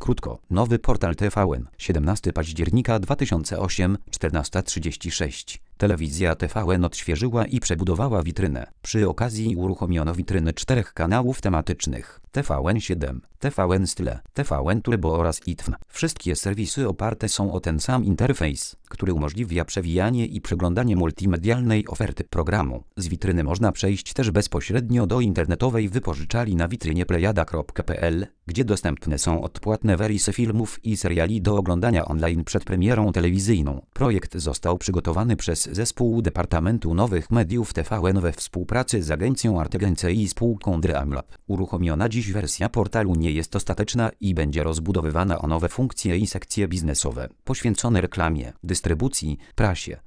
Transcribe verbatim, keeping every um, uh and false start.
Krótko, nowy portal T V N, siedemnastego października dwa tysiące ósmego, czternasta trzydzieści sześć. Telewizja T V N odświeżyła i przebudowała witrynę. Przy okazji uruchomiono witryny czterech kanałów tematycznych: T V N siedem, T V N Style, T V N Turbo oraz I T V N. Wszystkie serwisy oparte są o ten sam interfejs, który umożliwia przewijanie i przeglądanie multimedialnej oferty programu. Z witryny można przejść też bezpośrednio do internetowej wypożyczalni na witrynie plejada kropka p l, gdzie dostępne są odpłatne wersje filmów i seriali do oglądania online przed premierą telewizyjną. Projekt został przygotowany przez zespół Departamentu Nowych Mediów T V N we współpracy z agencją Artegence i spółką Dreamlab. Uruchomiona dziś wersja portalu nie jest ostateczna i będzie rozbudowywana o nowe funkcje i sekcje biznesowe, poświęcone reklamie, dystrybucji, prasie,